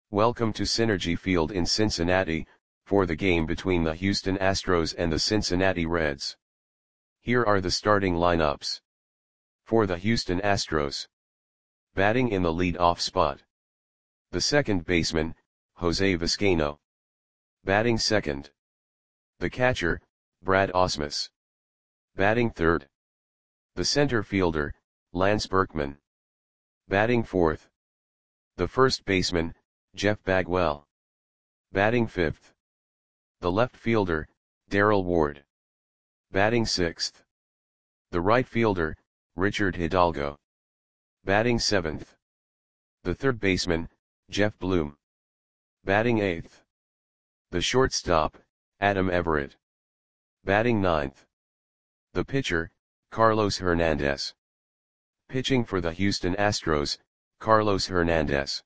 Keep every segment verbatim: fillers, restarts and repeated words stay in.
Welcome to Synergy Field in Cincinnati, for the game between the Houston Astros and the Cincinnati Reds. Here are the starting lineups. For the Houston Astros. Batting in the lead-off spot. The second baseman, Jose Vizcaino. Batting second. The catcher, Brad Ausmus. Batting third. The center fielder, Lance Berkman. Batting fourth. The first baseman, Jeff Bagwell. Batting fifth. The left fielder, Darrell Ward. Batting sixth. The right fielder, Richard Hidalgo. Batting seventh. The third baseman, Jeff Bloom. Batting eighth. The shortstop, Adam Everett. Batting ninth. The pitcher, Carlos Hernandez. Pitching for the Houston Astros, Carlos Hernandez.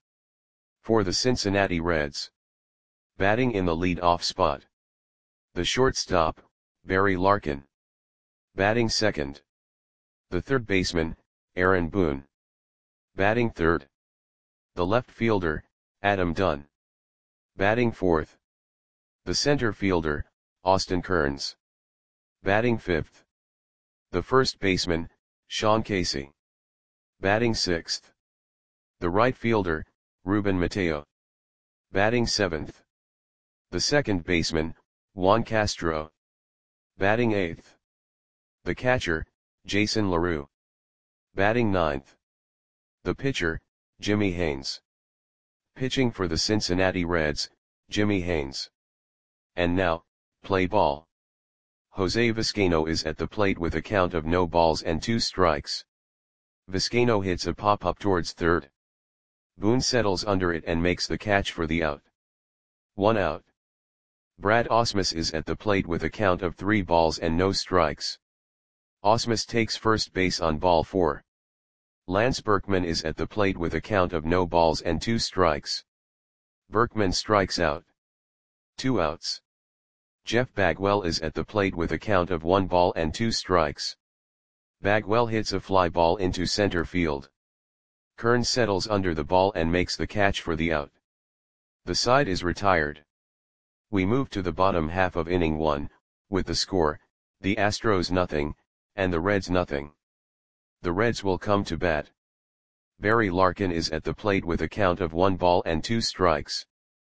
For the Cincinnati Reds. Batting in the lead-off spot. The shortstop, Barry Larkin. Batting second. The third baseman, Aaron Boone. Batting third. The left fielder, Adam Dunn. Batting fourth. The center fielder, Austin Kearns. Batting fifth. The first baseman, Sean Casey. Batting sixth. The right fielder, Ruben Mateo. Batting seventh. The second baseman, Juan Castro. Batting eighth. The catcher, Jason LaRue. Batting ninth. The pitcher, Jimmy Haynes. Pitching for the Cincinnati Reds, Jimmy Haynes. And now, play ball. Jose Vizcaino is at the plate with a count of no balls and two strikes. Vizcaino hits a pop-up towards third. Boone settles under it and makes the catch for the out. One out. Brad Ausmus is at the plate with a count of three balls and no strikes. Ausmus takes first base on ball four. Lance Berkman is at the plate with a count of no balls and two strikes. Berkman strikes out. Two outs. Jeff Bagwell is at the plate with a count of one ball and two strikes. Bagwell hits a fly ball into center field. Kearns settles under the ball and makes the catch for the out. The side is retired. We move to the bottom half of inning one, with the score, the Astros nothing, and the Reds nothing. The Reds will come to bat. Barry Larkin is at the plate with a count of one ball and two strikes.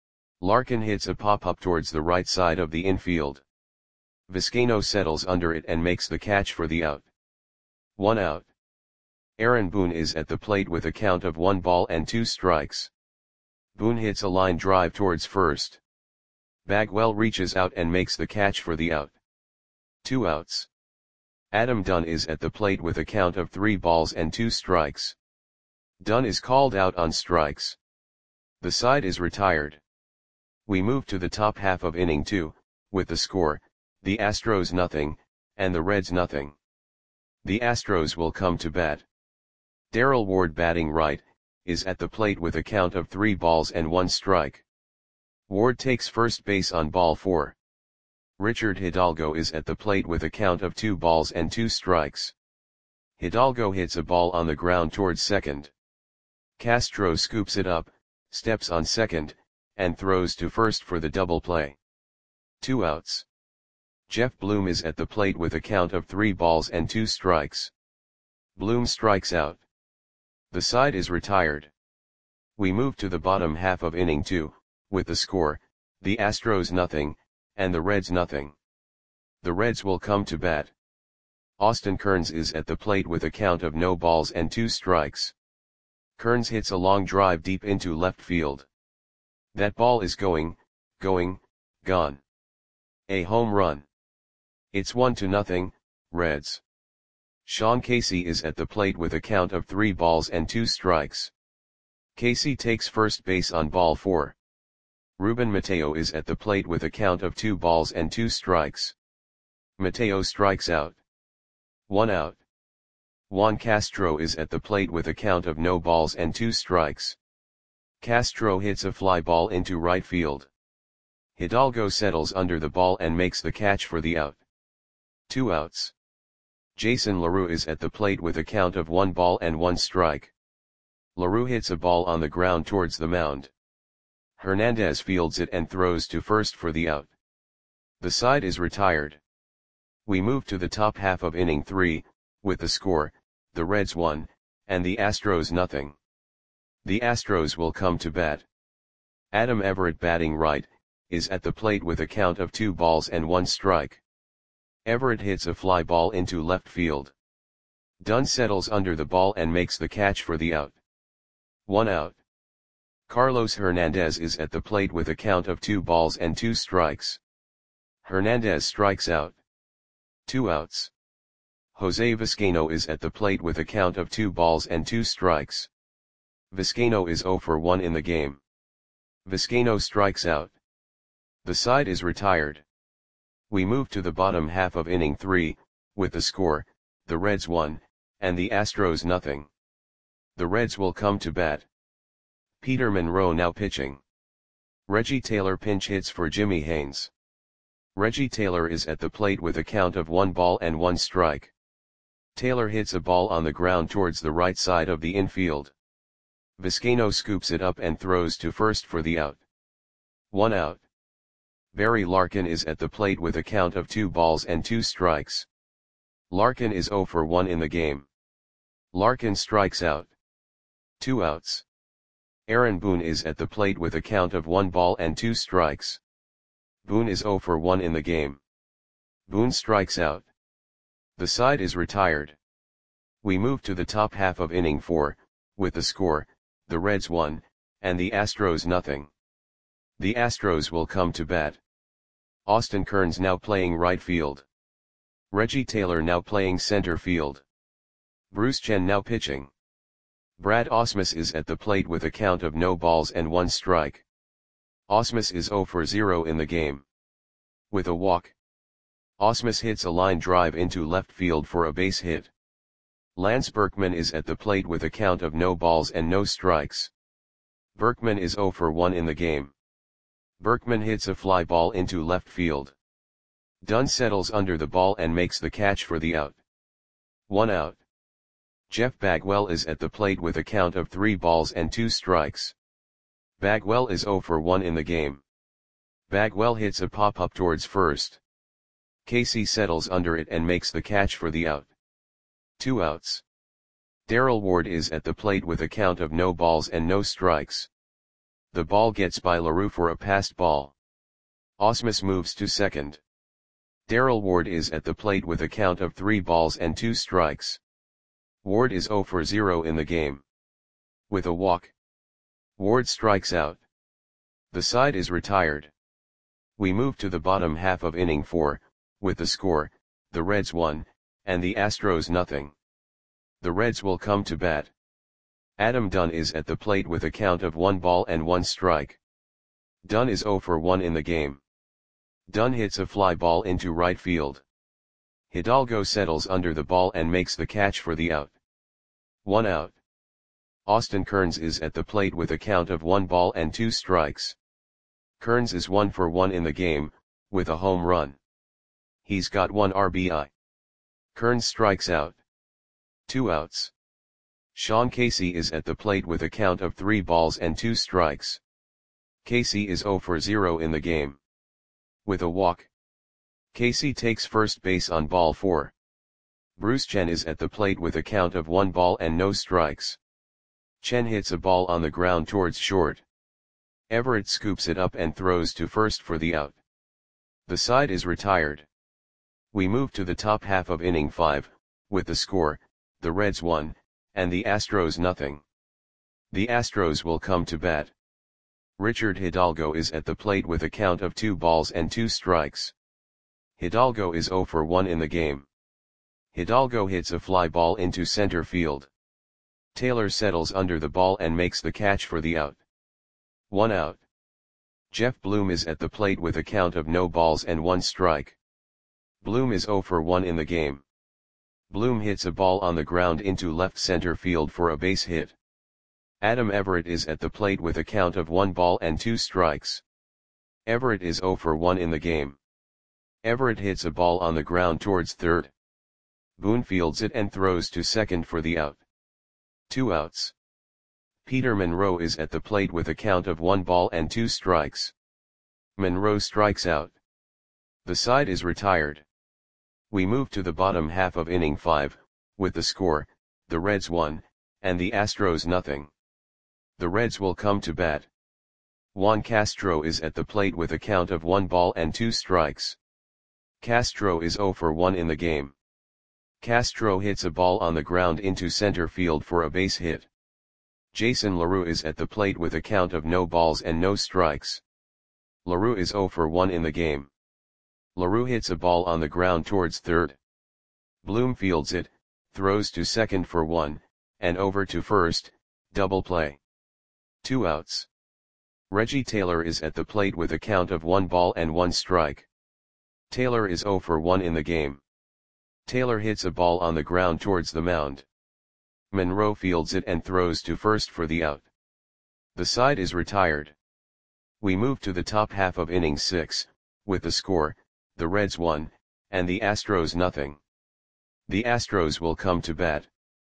Larkin hits a pop-up towards the right side of the infield. Vizcaino settles under it and makes the catch for the out. One out. Aaron Boone is at the plate with a count of one ball and two strikes. Boone hits a line drive towards first. Bagwell reaches out and makes the catch for the out. Two outs. Adam Dunn is at the plate with a count of three balls and two strikes. Dunn is called out on strikes. The side is retired. We move to the top half of inning two, with the score, the Astros nothing, and the Reds nothing. The Astros will come to bat. Darrell Ward, batting right, is at the plate with a count of three balls and one strike. Ward takes first base on ball four. Richard Hidalgo is at the plate with a count of two balls and two strikes. Hidalgo hits a ball on the ground towards second. Castro scoops it up, steps on second, and throws to first for the double play. Two outs. Jeff Bloom is at the plate with a count of three balls and two strikes. Bloom strikes out. The side is retired. We move to the bottom half of inning two, with the score, the Astros nothing, and the Reds nothing. The Reds will come to bat. Austin Kearns is at the plate with a count of no balls and two strikes. Kearns hits a long drive deep into left field. That ball is going, going, gone. A home run. It's one to nothing, Reds. Sean Casey is at the plate with a count of three balls and two strikes. Casey takes first base on ball four. Ruben Mateo is at the plate with a count of two balls and two strikes. Mateo strikes out. One out. Juan Castro is at the plate with a count of no balls and two strikes. Castro hits a fly ball into right field. Hidalgo settles under the ball and makes the catch for the out. Two outs. Jason LaRue is at the plate with a count of one ball and one strike. LaRue hits a ball on the ground towards the mound. Hernandez fields it and throws to first for the out. The side is retired. We move to the top half of inning three, with the score, the Reds one, and the Astros nothing. The Astros will come to bat. Adam Everett, batting right, is at the plate with a count of two balls and one strike. Everett hits a fly ball into left field. Dunn settles under the ball and makes the catch for the out. One out. Carlos Hernandez is at the plate with a count of two balls and two strikes. Hernandez strikes out. Two outs. Jose Vizcaino is at the plate with a count of two balls and two strikes. Vizcaino is zero for one in the game. Vizcaino strikes out. The side is retired. We move to the bottom half of inning three, with the score, the Reds one, and the Astros nothing. The Reds will come to bat. Peter Monroe now pitching. Reggie Taylor pinch hits for Jimmy Haynes. Reggie Taylor is at the plate with a count of one ball and one strike. Taylor hits a ball on the ground towards the right side of the infield. Vizcaino scoops it up and throws to first for the out. One out. Barry Larkin is at the plate with a count of two balls and two strikes. Larkin is zero for one in the game. Larkin strikes out. Two outs. Aaron Boone is at the plate with a count of one ball and two strikes. Boone is zero for one in the game. Boone strikes out. The side is retired. We move to the top half of inning four, with the score, the Reds one, and the Astros nothing. The Astros will come to bat. Austin Kearns now playing right field. Reggie Taylor now playing center field. Bruce Chen now pitching. Brad Ausmus is at the plate with a count of no balls and one strike. Ausmus is zero for zero in the game. With a walk. Ausmus hits a line drive into left field for a base hit. Lance Berkman is at the plate with a count of no balls and no strikes. Berkman is zero for one in the game. Berkman hits a fly ball into left field. Dunn settles under the ball and makes the catch for the out. One out. Jeff Bagwell is at the plate with a count of three balls and two strikes. Bagwell is zero for one in the game. Bagwell hits a pop-up towards first. Casey settles under it and makes the catch for the out. Two outs. Darrell Ward is at the plate with a count of no balls and no strikes. The ball gets by LaRue for a passed ball. Ausmus moves to second. Darrell Ward is at the plate with a count of three balls and two strikes. Ward is zero for zero in the game. With a walk. Ward strikes out. The side is retired. We move to the bottom half of inning four, with the score, the Reds one, and the Astros nothing. The Reds will come to bat. Adam Dunn is at the plate with a count of one ball and one strike. Dunn is zero for one in the game. Dunn hits a fly ball into right field. Hidalgo settles under the ball and makes the catch for the out. One out. Austin Kearns is at the plate with a count of one ball and two strikes. Kearns is one for one in the game, with a home run. He's got one R B I. Kearns strikes out. Two outs. Sean Casey is at the plate with a count of three balls and two strikes. Casey is zero for zero in the game. With a walk. Casey takes first base on ball four. Bruce Chen is at the plate with a count of one ball and no strikes. Chen hits a ball on the ground towards short. Everett scoops it up and throws to first for the out. The side is retired. We move to the top half of inning five, with the score, the Reds one, and the Astros nothing. The Astros will come to bat. Richard Hidalgo is at the plate with a count of two balls and two strikes. Hidalgo is zero for one in the game. Hidalgo hits a fly ball into center field. Taylor settles under the ball and makes the catch for the out. One out. Jeff Bloom is at the plate with a count of no balls and one strike. Bloom is zero for one in the game. Bloom hits a ball on the ground into left center field for a base hit. Adam Everett is at the plate with a count of one ball and two strikes. Everett is zero for one in the game. Everett hits a ball on the ground towards third. Boone fields it and throws to second for the out. Two outs. Peter Monroe is at the plate with a count of one ball and two strikes. Monroe strikes out. The side is retired. We move to the bottom half of inning five, with the score, the Reds one, and the Astros nothing. The Reds will come to bat. Juan Castro is at the plate with a count of one ball and two strikes. Castro is zero for one in the game. Castro hits a ball on the ground into center field for a base hit. Jason LaRue is at the plate with a count of no balls and no strikes. LaRue is zero for one in the game. LaRue hits a ball on the ground towards third. Bloom fields it, throws to second for one, and over to first, double play. Two outs. Reggie Taylor is at the plate with a count of one ball and one strike. Taylor is zero for one in the game. Taylor hits a ball on the ground towards the mound. Monroe fields it and throws to first for the out. The side is retired. We move to the top half of inning six, with the score, the Reds one, and the Astros nothing. The Astros will come to bat.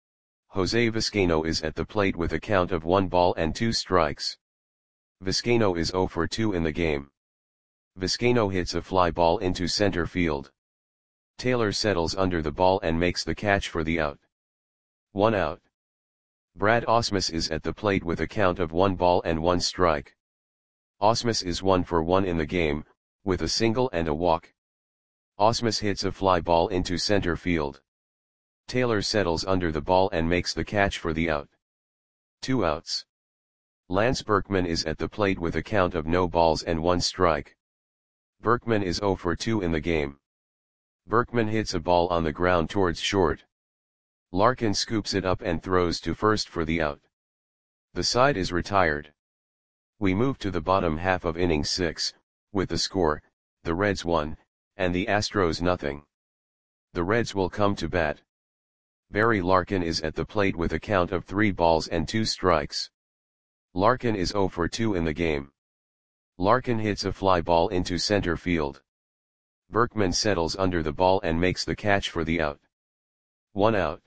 Jose Vizcaino is at the plate with a count of one ball and two strikes. Vizcaino is zero for two in the game. Vizcaino hits a fly ball into center field. Taylor settles under the ball and makes the catch for the out. One out. Brad Ausmus is at the plate with a count of one ball and one strike. Ausmus is one for one in the game, with a single and a walk. Ausmus hits a fly ball into center field. Taylor settles under the ball and makes the catch for the out. Two outs. Lance Berkman is at the plate with a count of no balls and one strike. Berkman is zero for two in the game. Berkman hits a ball on the ground towards short. Larkin scoops it up and throws to first for the out. The side is retired. We move to the bottom half of inning six, with the score, the Reds one, and the Astros nothing. The Reds will come to bat. Barry Larkin is at the plate with a count of three balls and two strikes. Larkin is zero for two in the game. Larkin hits a fly ball into center field. Berkman settles under the ball and makes the catch for the out. One out.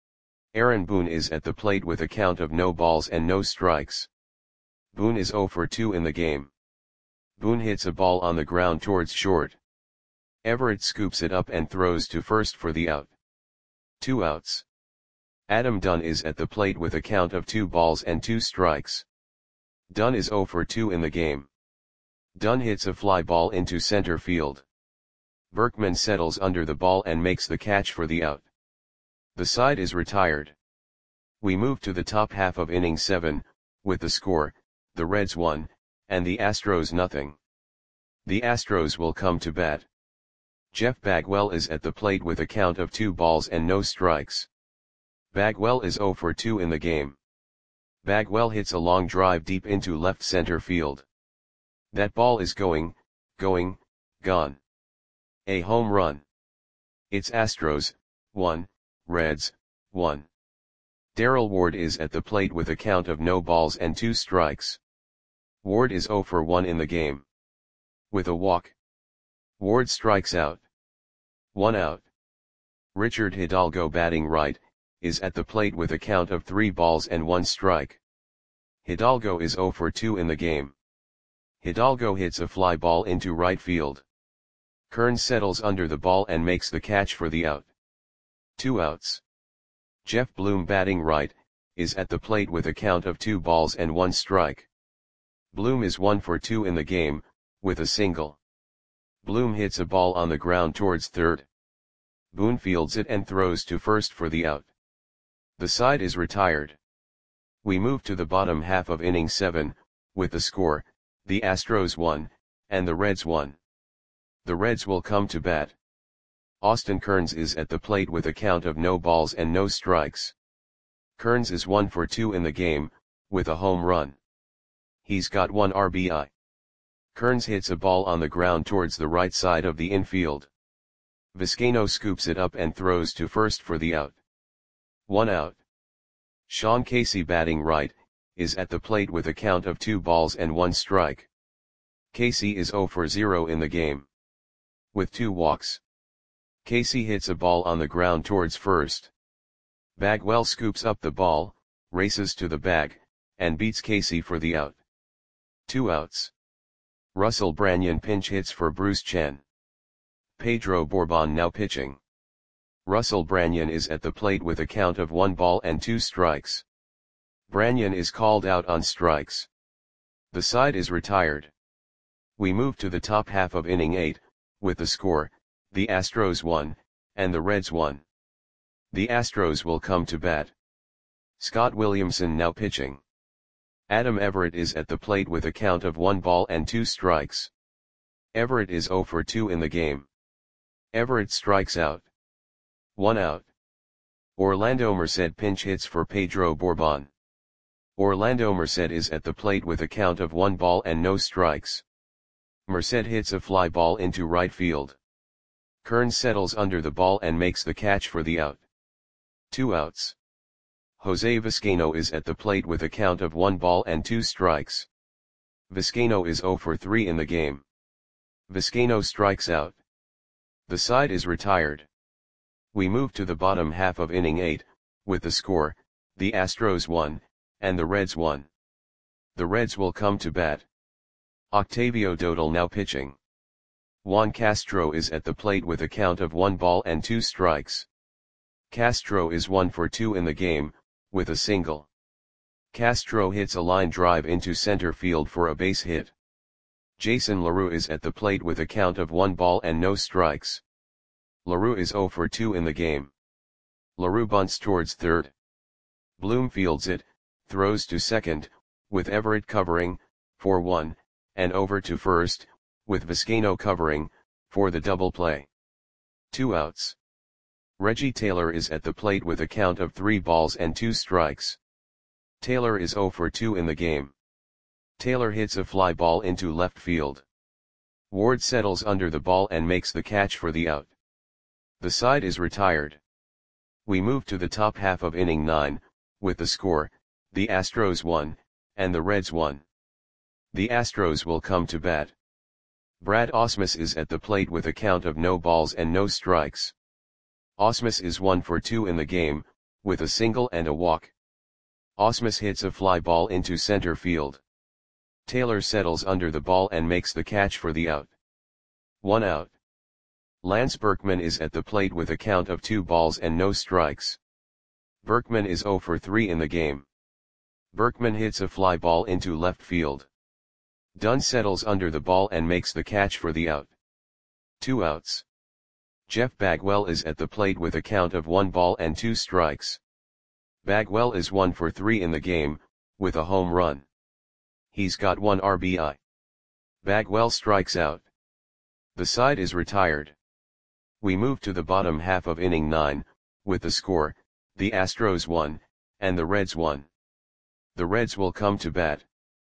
Aaron Boone is at the plate with a count of no balls and no strikes. Boone is zero for two in the game. Boone hits a ball on the ground towards short. Everett scoops it up and throws to first for the out. Two outs. Adam Dunn is at the plate with a count of two balls and two strikes. Dunn is zero for two in the game. Dunn hits a fly ball into center field. Berkman settles under the ball and makes the catch for the out. The side is retired. We move to the top half of inning seven, with the score, the Reds one, and the Astros nothing. The Astros will come to bat. Jeff Bagwell is at the plate with a count of two balls and no strikes. Bagwell is zero for two in the game. Bagwell hits a long drive deep into left center field. That ball is going, going, gone. A home run. It's Astros, one, Reds, one. Darrell Ward is at the plate with a count of no balls and two strikes. Ward is zero for one in the game. With a walk. Ward strikes out. One out. Richard Hidalgo, batting right, is at the plate with a count of three balls and one strike. Hidalgo is zero for two in the game. Hidalgo hits a fly ball into right field. Kearns settles under the ball and makes the catch for the out. Two outs. Jeff Bloom, batting right, is at the plate with a count of two balls and one strike. Bloom is one for two in the game, with a single. Bloom hits a ball on the ground towards third. Boone fields it and throws to first for the out. The side is retired. We move to the bottom half of inning seven, with the score, the Astros one, and the Reds one. The Reds will come to bat. Austin Kearns is at the plate with a count of no balls and no strikes. Kearns is one for two in the game, with a home run. He's got one R B I. Kearns hits a ball on the ground towards the right side of the infield. Vizcaino scoops it up and throws to first for the out. One out. Sean Casey, batting right, is at the plate with a count of two balls and one strike. Casey is zero for zero in the game. With two walks. Casey hits a ball on the ground towards first. Bagwell scoops up the ball, races to the bag, and beats Casey for the out. Two outs. Russell Branyan pinch hits for Bruce Chen. Pedro Bourbon now pitching. Russell Branyan is at the plate with a count of one ball and two strikes. Branyan is called out on strikes. The side is retired. We move to the top half of inning eight, with the score, the Astros won, and the Reds won. The Astros will come to bat. Scott Williamson now pitching. Adam Everett is at the plate with a count of one ball and two strikes. Everett is oh for two in the game. Everett strikes out. One out. Orlando Merced pinch hits for Pedro Bourbon. Orlando Merced is at the plate with a count of one ball and no strikes. Merced hits a fly ball into right field. Kern settles under the ball and makes the catch for the out. Two outs. Jose Vizcaino is at the plate with a count of one ball and two strikes. Vizcaino is oh for three in the game. Vizcaino strikes out. The side is retired. We move to the bottom half of inning eight, with the score, the Astros won, and the Reds won. The Reds will come to bat. Octavio Dodal now pitching. Juan Castro is at the plate with a count of one ball and two strikes. Castro is one for two in the game, with a single. Castro hits a line drive into center field for a base hit. Jason LaRue is at the plate with a count of one ball and no strikes. LaRue is oh for two in the game. LaRue bunts towards third. Bloom fields it, throws to second, with Everett covering, for one, and over to first, with Vizcaino covering, for the double play. Two outs. Reggie Taylor is at the plate with a count of three balls and two strikes. Taylor is oh for two in the game. Taylor hits a fly ball into left field. Ward settles under the ball and makes the catch for the out. The side is retired. We move to the top half of inning nine, with the score, the Astros won, and the Reds won. The Astros will come to bat. Brad Ausmus is at the plate with a count of no balls and no strikes. Ausmus is one for two in the game, with a single and a walk. Ausmus hits a fly ball into center field. Taylor settles under the ball and makes the catch for the out. One out. Lance Berkman is at the plate with a count of two balls and no strikes. Berkman is oh for three in the game. Berkman hits a fly ball into left field. Dunn settles under the ball and makes the catch for the out. Two outs. Jeff Bagwell is at the plate with a count of one ball and two strikes. Bagwell is one for three in the game, with a home run. He's got one R B I. Bagwell strikes out. The side is retired. We move to the bottom half of inning nine, with the score, the Astros won, and the Reds won. The Reds will come to bat.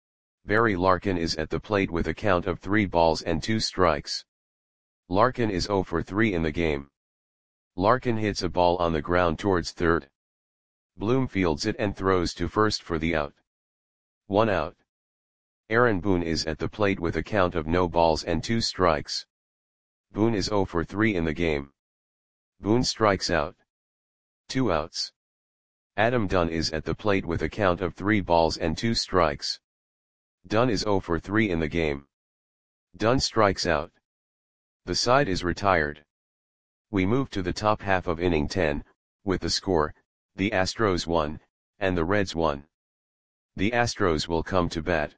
Barry Larkin is at the plate with a count of three balls and two strikes. Larkin is oh for three in the game. Larkin hits a ball on the ground towards third. Bloom fields it and throws to first for the out. One out. Aaron Boone is at the plate with a count of no balls and two strikes. Boone is oh for three in the game. Boone strikes out. Two outs. Adam Dunn is at the plate with a count of three balls and two strikes. Dunn is oh for three in the game. Dunn strikes out. The side is retired. We move to the top half of inning ten, with the score, the Astros won, and the Reds won. The Astros will come to bat.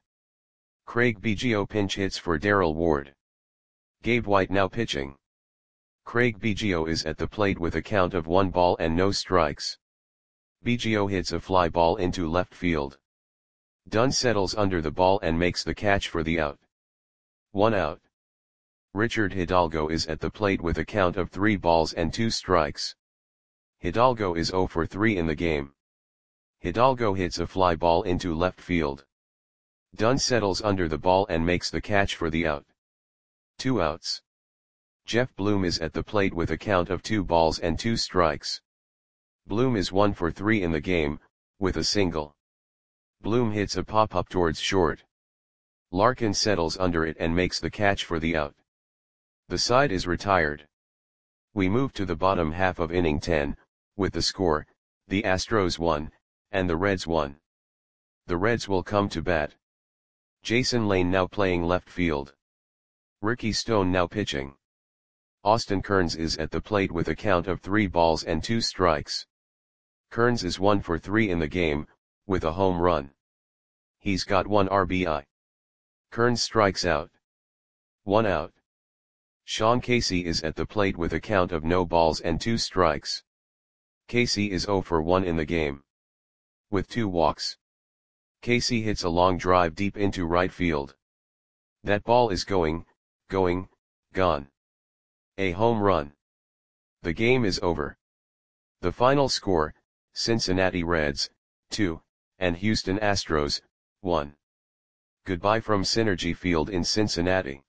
Craig Biggio pinch hits for Darrell Ward. Gabe White now pitching. Craig Biggio is at the plate with a count of one ball and no strikes. Biggio hits a fly ball into left field. Dunn settles under the ball and makes the catch for the out. One out. Richard Hidalgo is at the plate with a count of three balls and two strikes. Hidalgo is oh for three in the game. Hidalgo hits a fly ball into left field. Dunn settles under the ball and makes the catch for the out. Two outs. Jeff Bloom is at the plate with a count of two balls and two strikes. Bloom is one for three in the game, with a single. Bloom hits a pop-up towards short. Larkin settles under it and makes the catch for the out. The side is retired. We move to the bottom half of inning ten, with the score, the Astros won, and the Reds won. The Reds will come to bat. Jason Lane now playing left field. Ricky Stone now pitching. Austin Kearns is at the plate with a count of three balls and two strikes. Kearns is one for three in the game, with a home run. He's got one R B I. Kearns strikes out. One out. Sean Casey is at the plate with a count of no balls and two strikes. Casey is zero for one in the game, with two walks. Casey hits a long drive deep into right field. That ball is going, going, gone. A home run. The game is over. The final score, Cincinnati Reds, two, and Houston Astros, one. Goodbye from Synergy Field in Cincinnati.